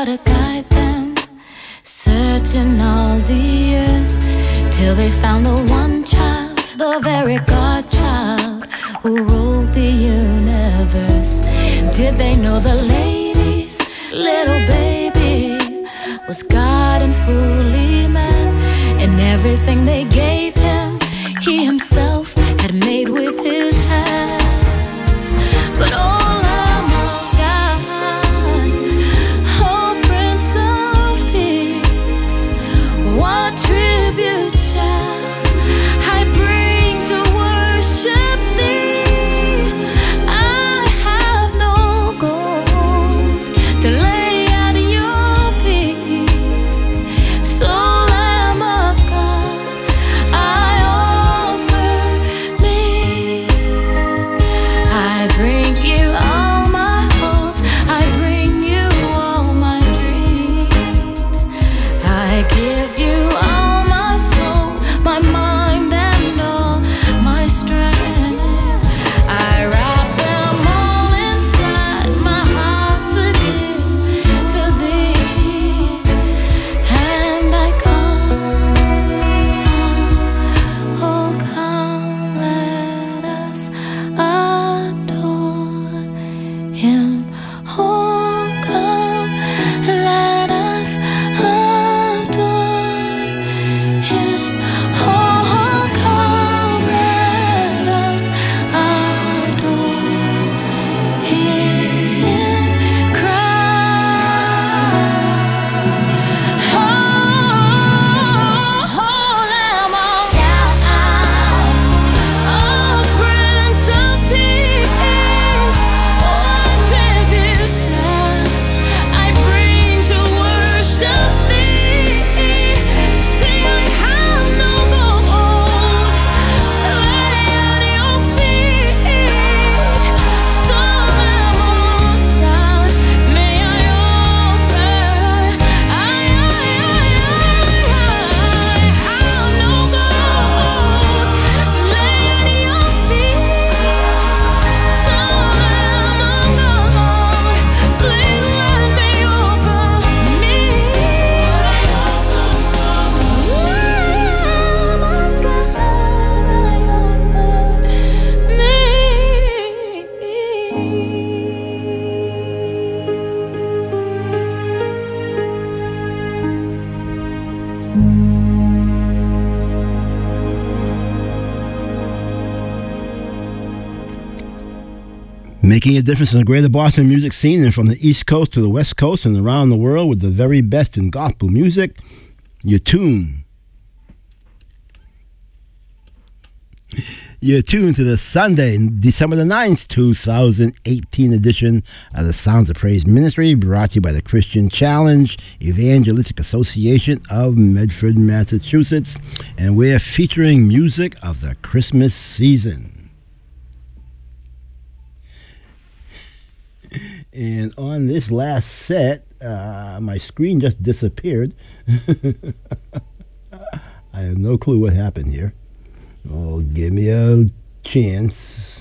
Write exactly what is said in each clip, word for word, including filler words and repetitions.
to guide them, searching all the earth till they found the one child, the very God child who ruled the universe. Did they know the lady's little baby was God and fully man, and everything they gave him, he himself had made with his hands? But oh Lamb of God, oh Prince of Peace, what tribute shall I bring to worship thee? I have no gold to lay at your feet, so Lamb of God, I offer me. I bring you all my hopes, I bring you all my dreams, I give you all my soul, my mind and all my strength. I wrap them all inside my heart to give to thee, and I come, oh come, let us adore him. Oh come, let us adore him. Oh come, let us adore him, Christ. Oh, oh, Lamb of God, oh Prince of Peace, what tribute shall I bring to worship thee? See, I have no gold to lay at your feet, so Lamb of God, may I offer. I, I, I have no gold to lay at your feet, so Lamb of God, please let me offer me. Lamb of God, I offer Making a difference in the greater Boston music scene and from the East Coast to the West Coast and around the world with the very best in gospel music, you're tuned. You're tuned to the Sunday, December the ninth, two thousand eighteen edition of the Sounds of Praise Ministry, brought to you by the Christian Challenge Evangelistic Association of Medford, Massachusetts. And we're featuring music of the Christmas season. And on this last set, uh, my screen just disappeared. I have no clue what happened here. Oh, give me a chance.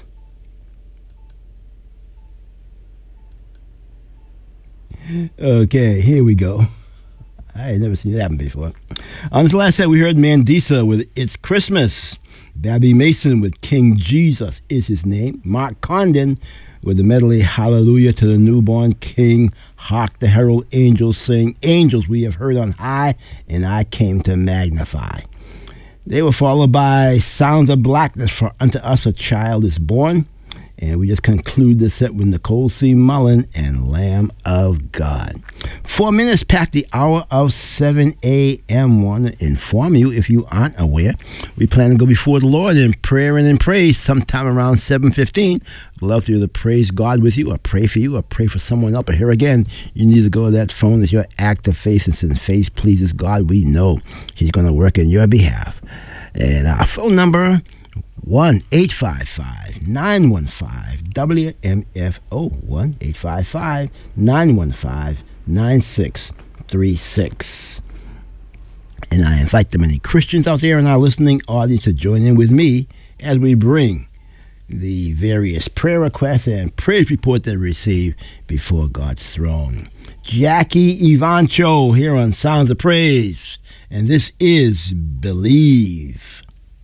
Okay, here we go. I had never seen that happen before. On this last set, we heard Mandisa with It's Christmas. Babby Mason with King Jesus Is His Name. Mark Condon with the medley Hallelujah to the Newborn King. Hark the herald angels sing. Angels we have heard on high, and I came to magnify. They were followed by Sounds of Blackness, for unto us a child is born. And we just conclude the set with Nicole C. Mullen and Lamb of God. Four minutes past the hour of seven a.m. Want to inform you, if you aren't aware, we plan to go before the Lord in prayer and in praise sometime around seven fifteen. I'd love to either praise God with you or pray for you or pray for someone else. But here again, you need to go to that phone as your act of faith, and since faith pleases God, we know He's going to work in your behalf. And our phone number, one eight five five nine one five W M F O, one eight five five nine one five nine six three six. And I invite the many Christians out there in our listening audience to join in with me as we bring the various prayer requests and praise report they receive before God's throne. Jackie Evancho here on Sounds of Praise, and this is Believe.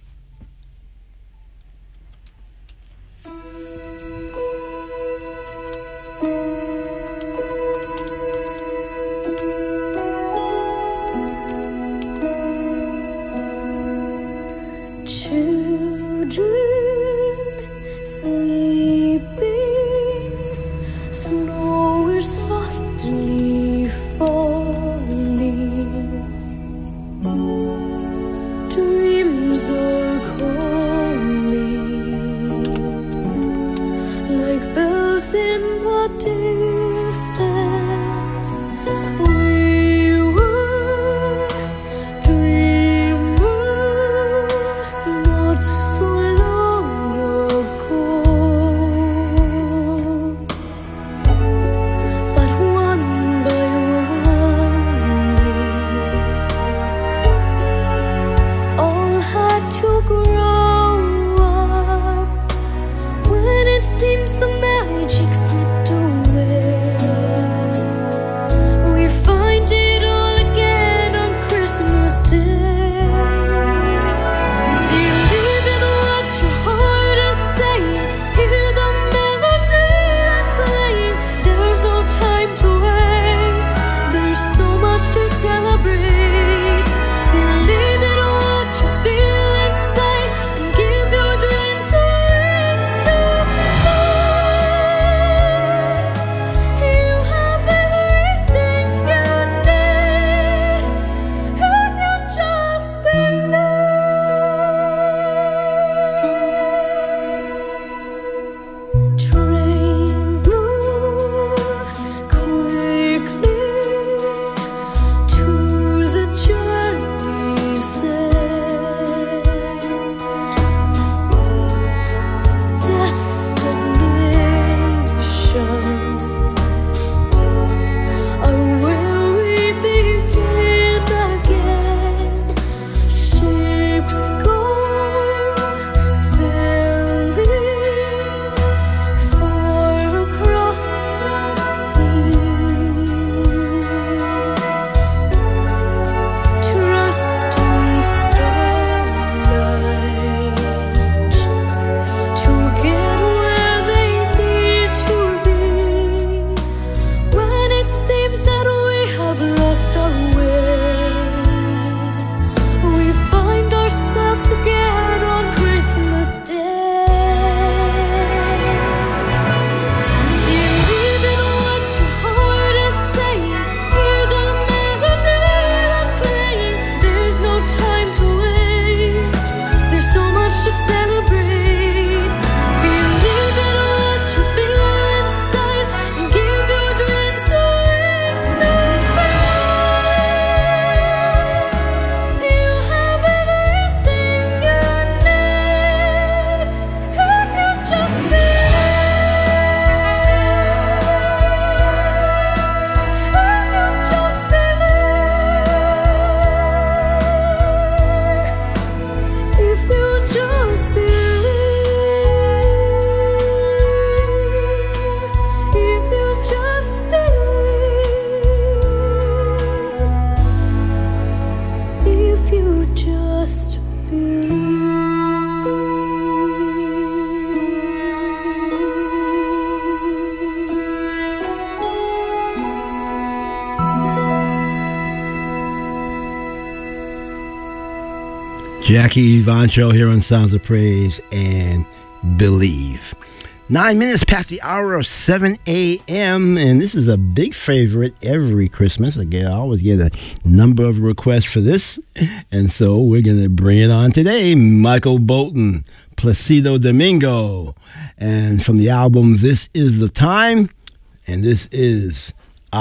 Jackie Evancho here on Sounds of Praise and Believe. Nine minutes past the hour of seven a.m. and this is a big favorite every Christmas. Again, I always get a number of requests for this, and so we're going to bring it on today. Michael Bolton, Placido Domingo, and from the album This Is the Time, and this is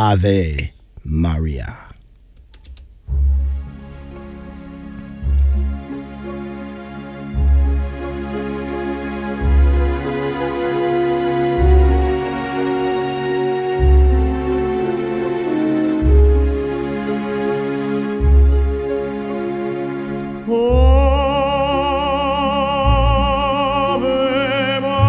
Ave Maria. Ave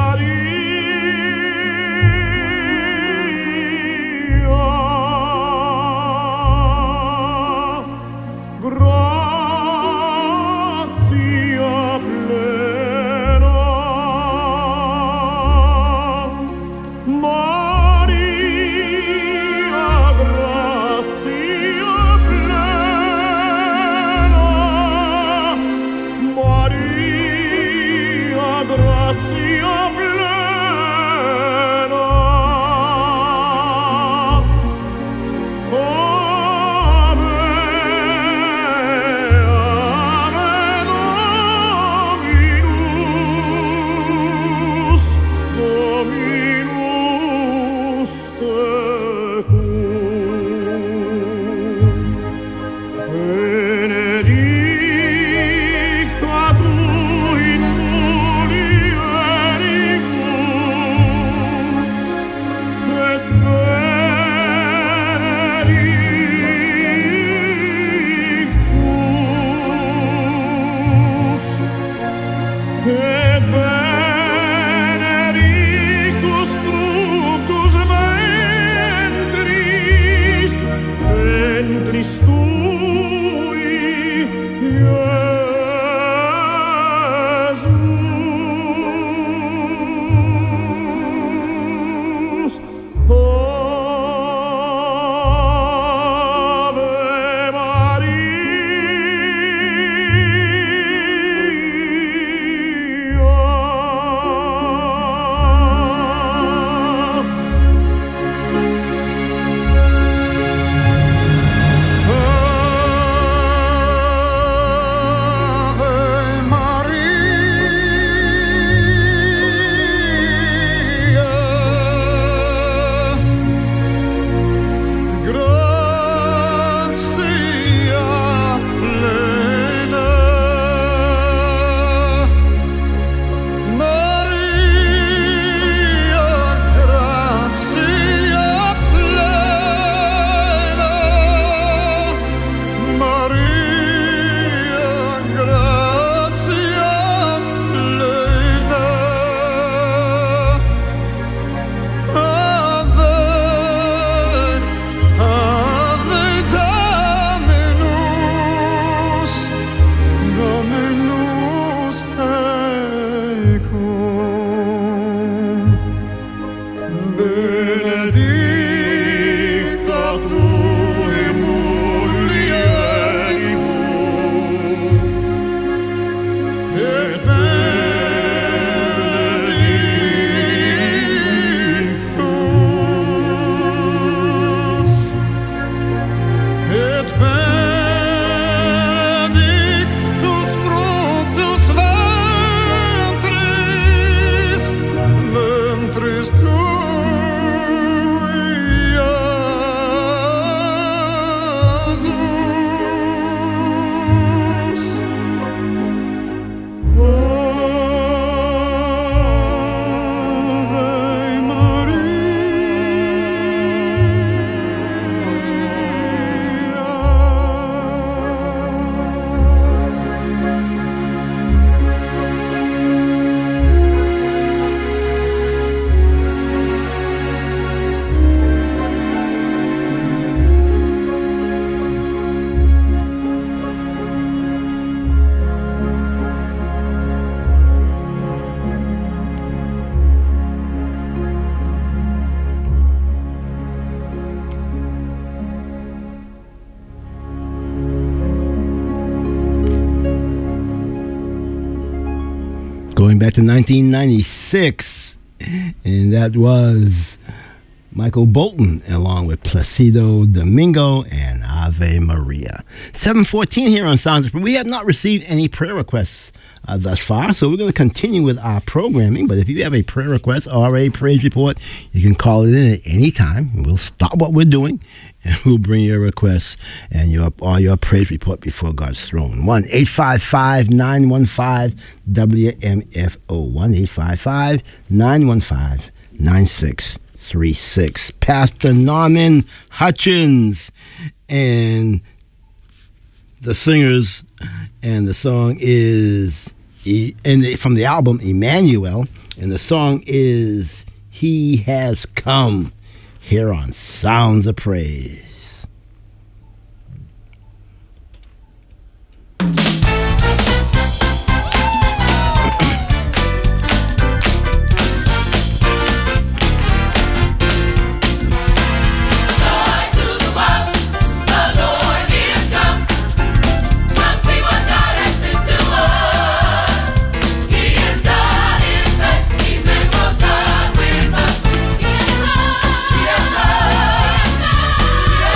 Going back to nineteen ninety-six, and that was Michael Bolton along with Placido Domingo and Ave Maria. seven fourteen here on Sounds of Prayer. We have not received any prayer requests uh, thus far, so we're going to continue with our programming. But if you have a prayer request or a praise report, you can call it in at any time. We'll stop what we're doing, and we'll bring your requests and your or your praise report before God's throne. one eight five five, nine one five, W M F O. one eight five five, nine one five, nine six three six. Pastor Norman Hutchins and the singers, and the song is and the, from the album Emmanuel, and the song is He Has Come, here on Sounds of Praise. Yeah.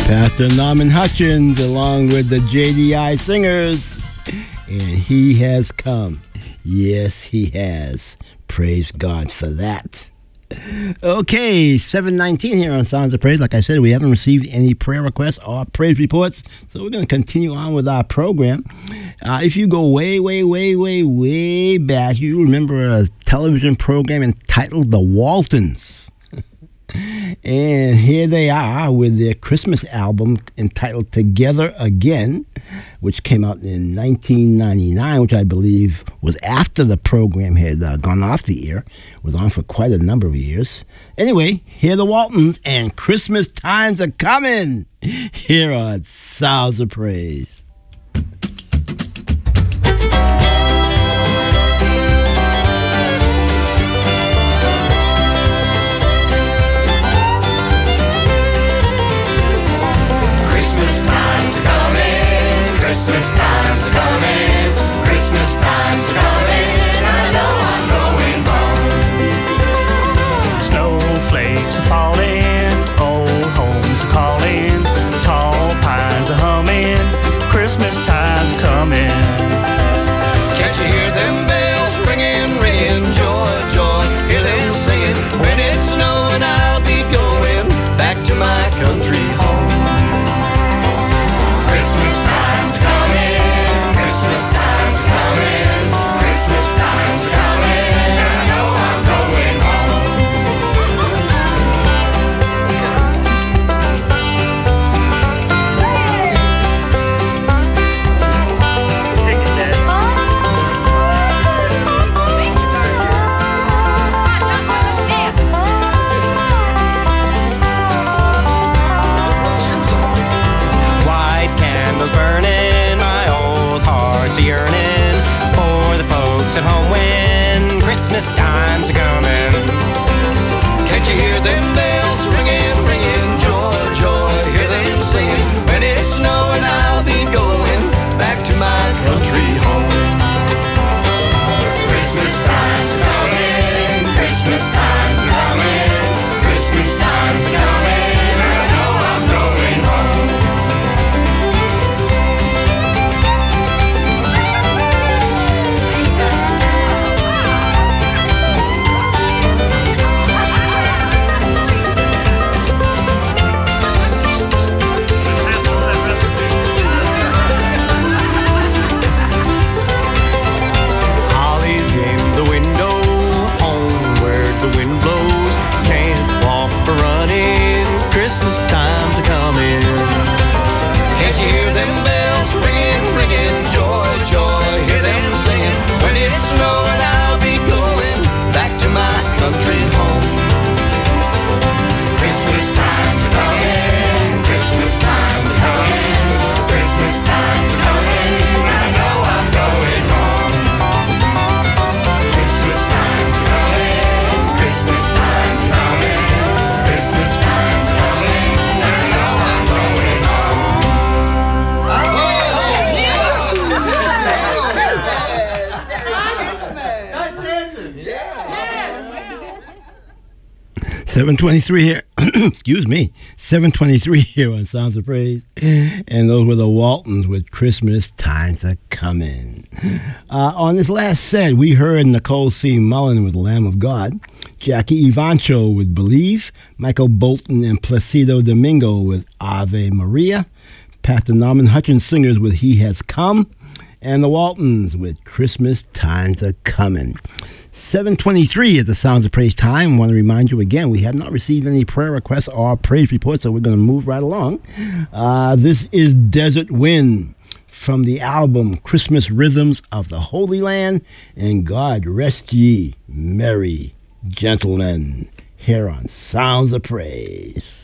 Pastor Norman Hutchins along with the J D I Singers. And he has come. Yes, he has. Praise God for that. Okay, seven nineteen here on Sounds of Praise. Like I said, we haven't received any prayer requests or praise reports, so we're going to continue on with our program. Uh, if you go way, way, way, way, way back, you remember a television program entitled The Waltons. And here they are with their Christmas album entitled Together Again, which came out in nineteen ninety-nine, which I believe was after the program had uh, gone off the air. It was on for quite a number of years. Anyway, here are the Waltons, and Christmas times are coming here on Sounds of Praise. Christmas time's coming, Christmas time's coming, I know I'm going home. Snowflakes are falling, old homes are calling, tall pines are humming, Christmas time's coming. Can't you hear them bells ringing, ringing, joy, joy, hear them singing, when it's snowing I'll be going back to my country home. Christmas time's coming, Christmas time's coming, Christmas time's coming, I know I'm going home. Take it, Dad. White candles burning, my old heart's a yearning for the folks at home when Christmas time's a coming. Can't you hear them bells ringing, ringing, joy, joy, hear them singing, when it's snowing I'll be going back to my country home. Christmas time's coming, Christmas time's coming, Christmas time's coming, I know I'm going home. Holly's in the window, homeward the wind blows, can't walk for running, Christmas time's a coming. Can't you hear them bells ringing, ringing, joy, joy, hear them singing, when it's snowing I'll be going back to my country home. Christmas time's coming, Christmas time's coming, Christmas time's coming, I know I'm going home. Christmas time's coming, Christmas time's coming, Christmas time's coming, I know I'm going home. seven twenty-three here. Excuse me. seven twenty-three here on Sounds of Praise. And those were the Waltons with Christmas Times Are Coming. Uh, on this last set, we heard Nicole C. Mullen with Lamb of God, Jackie Evancho with Believe, Michael Bolton and Placido Domingo with Ave Maria, Pastor Norman Hutchins Singers with He Has Come, and the Waltons with Christmas Times Are Coming. seven twenty-three at the Sounds of Praise time. I want to remind you again, we have not received any prayer requests or praise reports, so we're going to move right along. Uh, this is Desert Wind from the album Christmas Rhythms of the Holy Land, and God Rest Ye Merry Gentlemen, here on Sounds of Praise.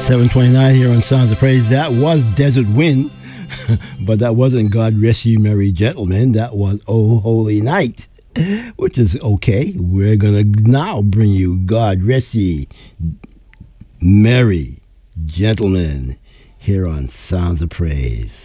seven twenty-nine here on Sounds of Praise. That was Desert Wind, but that wasn't God Rest Ye Merry Gentlemen. That was Oh Holy Night, which is okay. We're going to now bring you God Rest Ye Merry Gentlemen here on Sounds of Praise.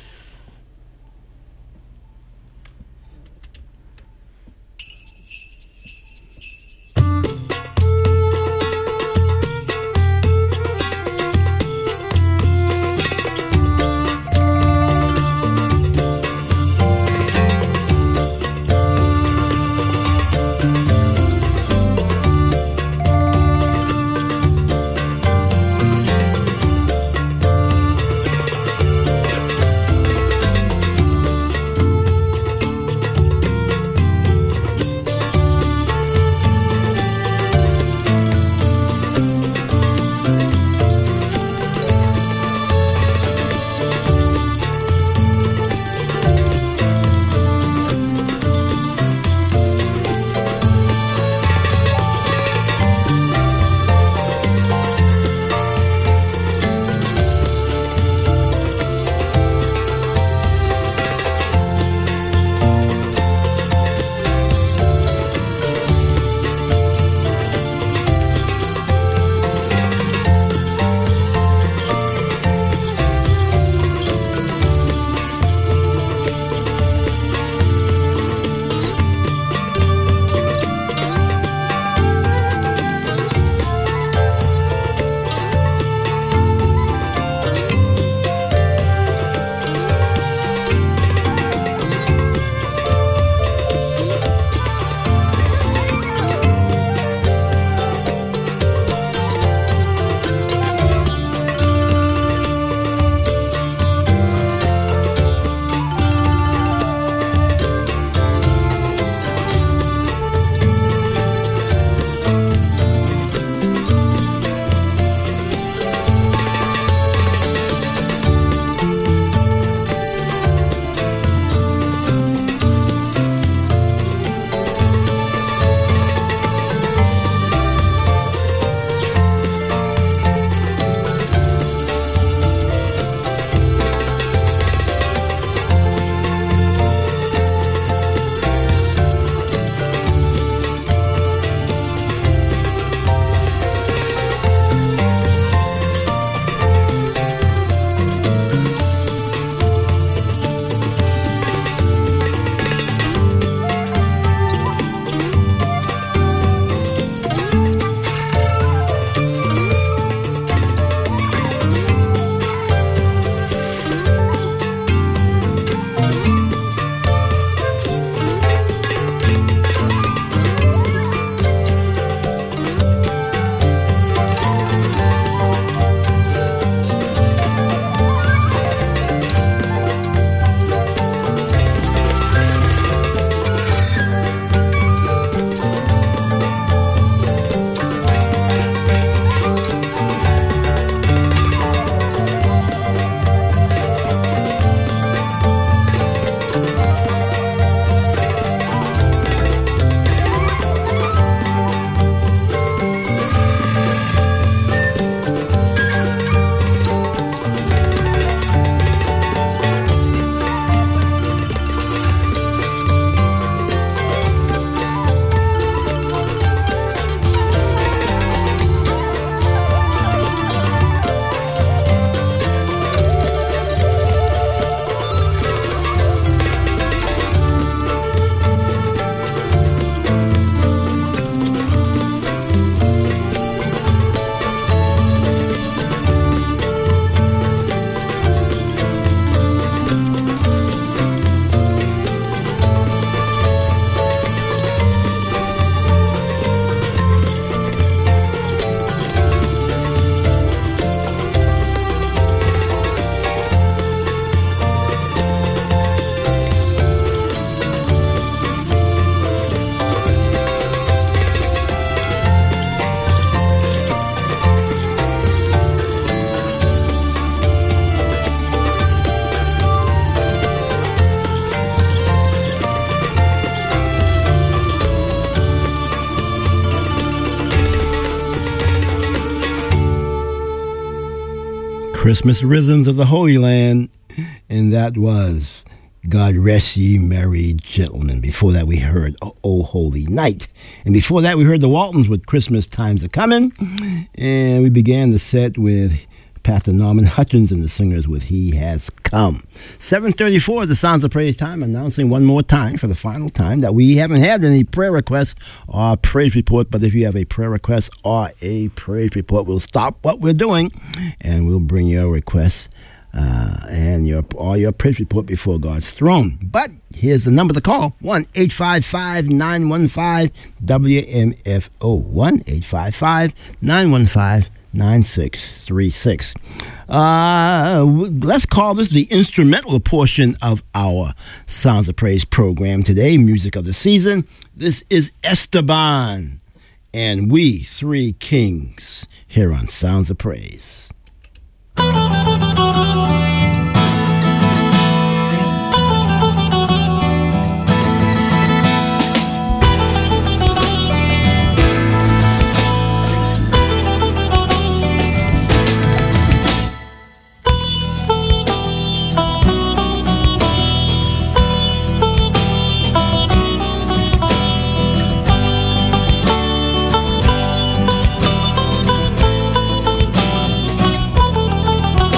Christmas rhythms of the Holy Land, and that was God Rest Ye Merry Gentlemen. Before that, we heard O Holy Night. And before that, we heard the Waltons with Christmas Times Are Coming. And we began the set with Pastor Norman Hutchins and the singers with He Has Come. seven thirty-four, the Sounds of Praise time, announcing one more time for the final time that we haven't had any prayer requests or praise report. But if you have a prayer request or a praise report, we'll stop what we're doing and we'll bring your requests Uh, and your all your praise report before God's throne. But here's the number to call: one eight five five, nine one five, W M F O. one eight five five, nine one five, nine six three six. Uh, let's call this the instrumental portion of our Sounds of Praise program today, Music of the Season. This is Esteban and We Three Kings here on Sounds of Praise. Thank you.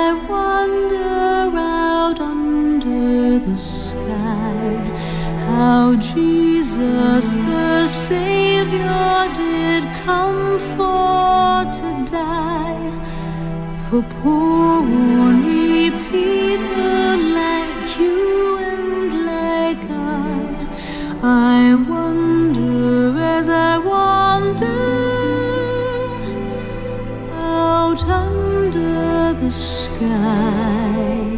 I wander out under the sky, how Jesus the Savior did come for to die, for poor ornery people like you and like I. I wonder as I wander out under the sky.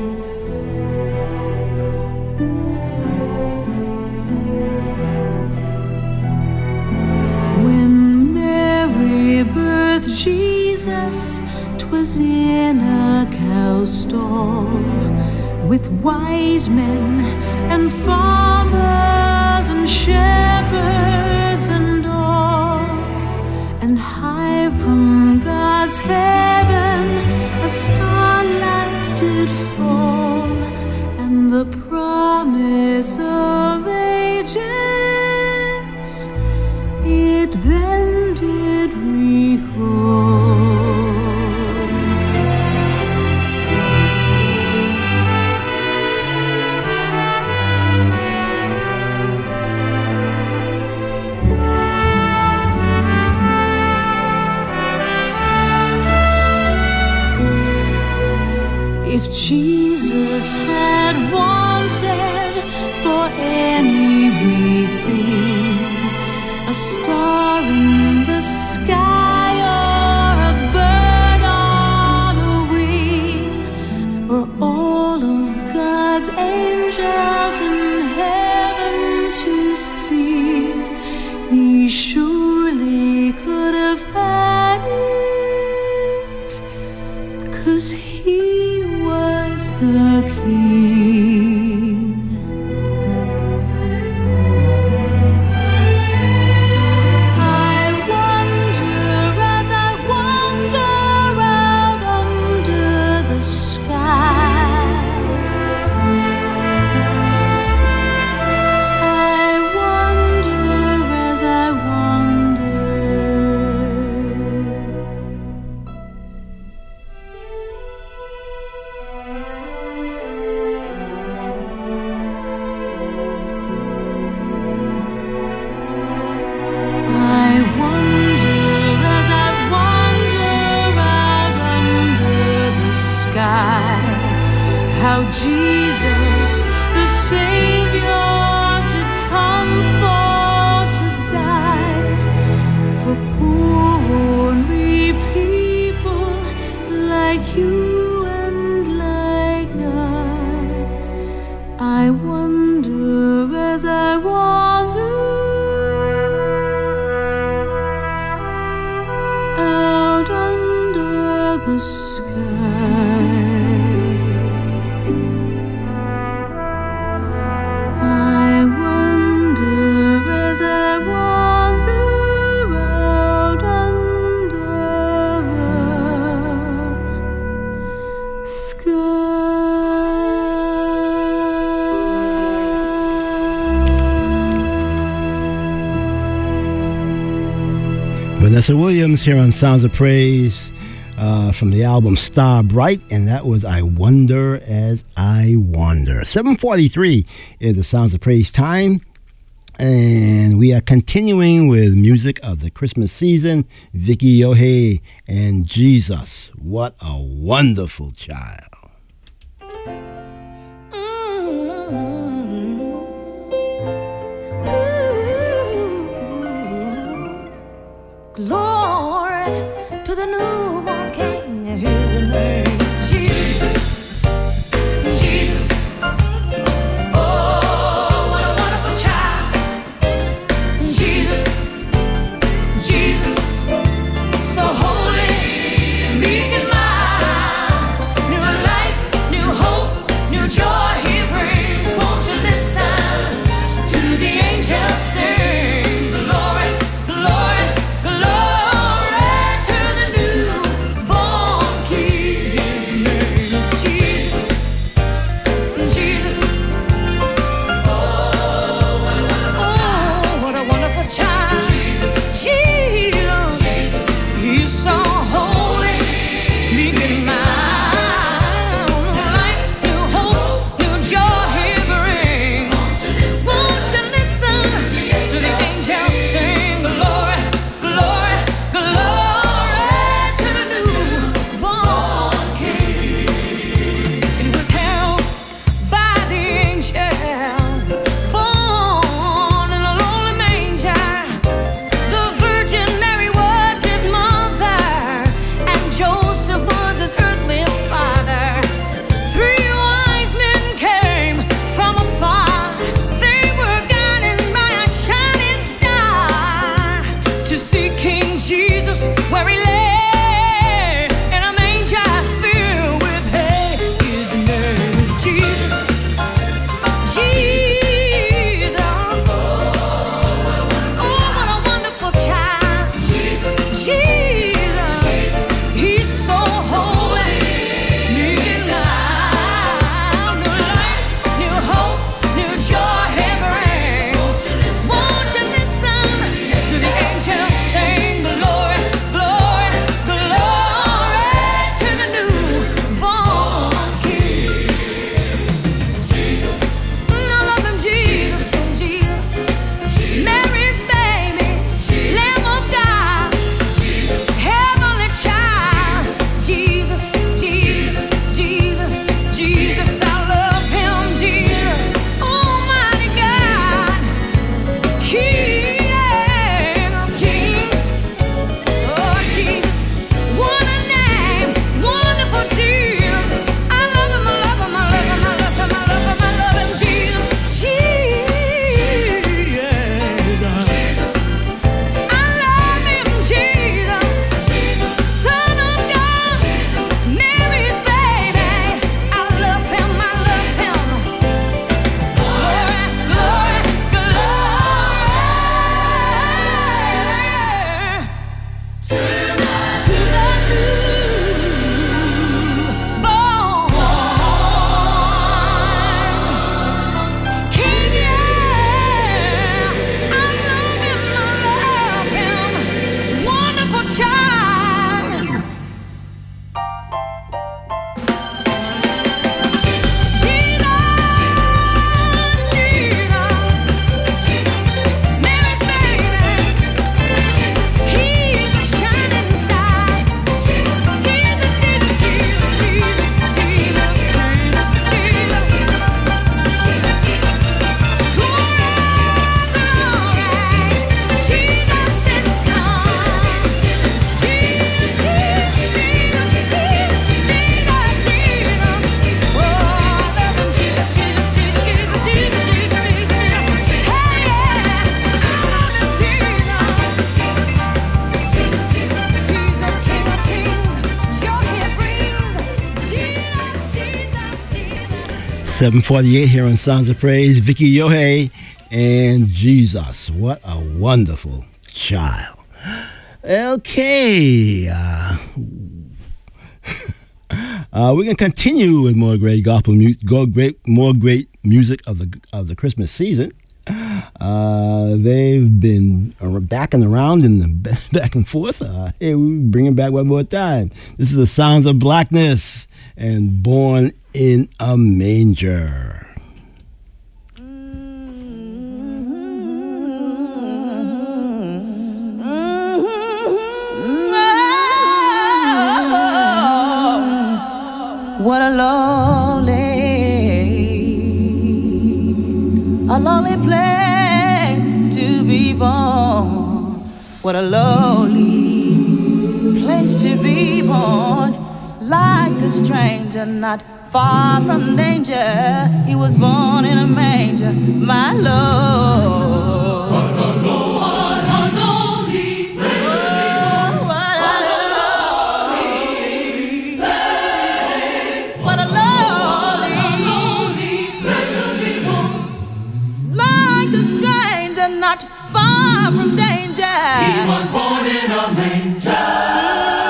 When Mary birthed Jesus, 'twas in a cow stall, with wise men and farmers and shepherds and all. And high from God's heaven a starlight did fall, and the promise of ages it then did recall. If Jesus had wanted for anything, a star in the sky or a bird on a wing, or all of God's angels in heaven to see, he surely could have had it, 'cause he was the King. I wonder as I wander out under the sky, I wonder as I wander. I wonder as I wander out under the sky, how Jesus the Savior did come for to die, for poor ornery people like you and like I. I wonder as I wander out under the sky. I wonder as I wander out under the sky. Vanessa Williams here on Sounds of Praise uh, from the album Star Bright, and that was I Wonder as I Wander. seven forty-three is the Sounds of Praise time, and we are continuing with music of the Christmas season. Vicky Yohe and Jesus, What a Wonderful Child. Glory to the newborn King, his name is Jesus. Jesus, oh, what a wonderful child. Jesus, Jesus, so holy, meek and mild. New life, new hope, new joy he brings. Won't you listen to the angels sing? Glory, glory, glory. seven forty-eight here on Sounds of Praise. Vicky Yohei and Jesus. What a wonderful child. Okay. Uh, uh, we're going to continue with more great gospel music, great, more great music of the of the Christmas season. Uh, they've been backing around and the back and forth. Uh, hey, we bring it back one more time. This is the Sounds of Blackness and Born in a Manger. What a lonely, a lonely place to be born. What a lonely place to be born. Like a stranger, not far from danger. He was born in a manger, my Lord. What a lonely place to be born. What a lonely place. What a lonely place to be born. Like a stranger, not far from danger. He was born in a manger.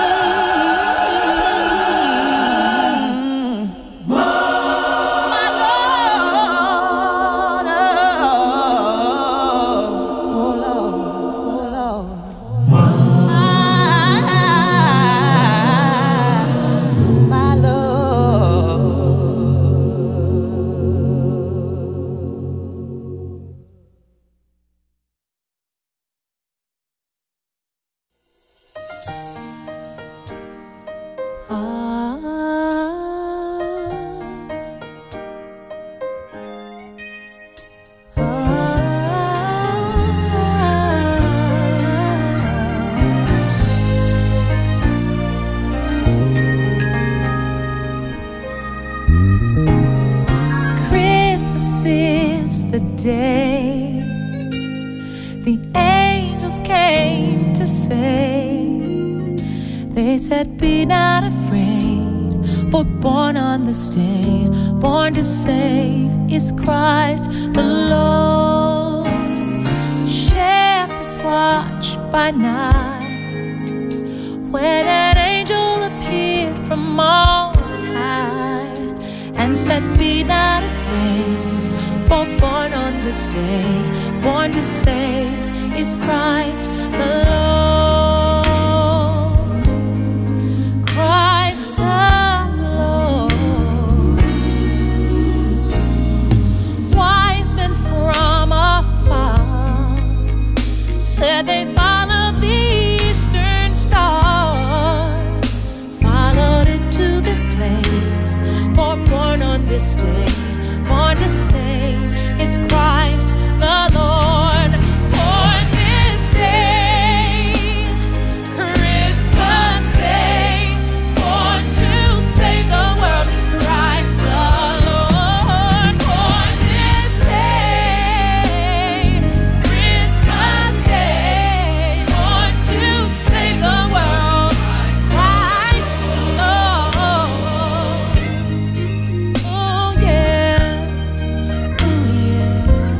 Day the angels came to say, they said, be not afraid, for born on this day, born to save is Christ the Lord. Shepherds watch by night when an angel appeared from on high and said, be not afraid, for born on this day, born to save is Christ the Lord. Christ the Lord. Wise men from afar said they followed the eastern star, followed it to this place, for born on this day, born to save is Christ the Lord. For this day, Christmas Day, born to save the world is Christ the Lord. For this day, Christmas Day, born to save the world is Christ the Lord. Oh yeah. Oh yeah.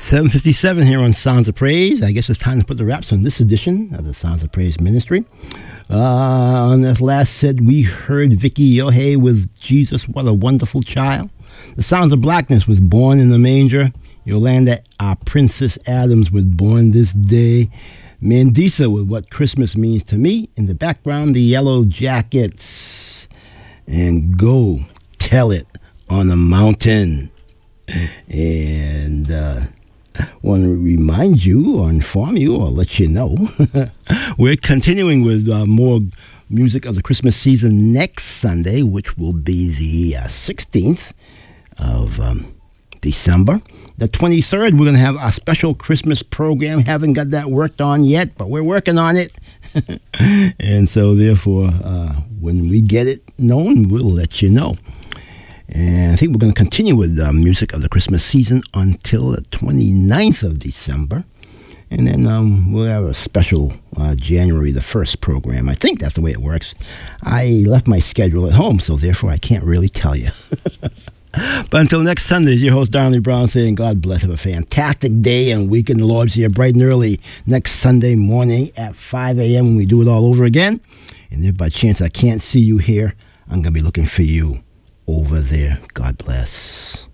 seven fifty-seven here on Sounds of Praise. I guess it's time to put the wraps on this edition of the Sounds of Praise Ministry. Uh, on this last set, we heard Vicky Yohe with Jesus, What a Wonderful Child. The Sounds of Blackness with Born in the Manger. Yolanda, our Princess Adams with Born This Day. Mandisa with What Christmas Means to Me. In the background, the Yellow Jackets. And Go Tell It on the Mountain. And uh, want to remind you or inform you or let you know we're continuing with uh, more music of the Christmas season next Sunday, which will be the uh, sixteenth of um, December. The twenty-third, we're going to have our special Christmas program. Haven't got that worked on yet, but we're working on it. And so, therefore, uh, when we get it known, we'll let you know. And I think we're going to continue with uh, music of the Christmas season until the twenty-ninth of December. And then um, we'll have a special uh, January the first program. I think that's the way it works. I left my schedule at home, so therefore I can't really tell you. But until next Sunday, your host, Darnley Brown, saying God bless. Have a fantastic day and weekend. The Lord's here bright and early next Sunday morning at five a.m. when we do it all over again. And if by chance I can't see you here, I'm going to be looking for you over there. God bless.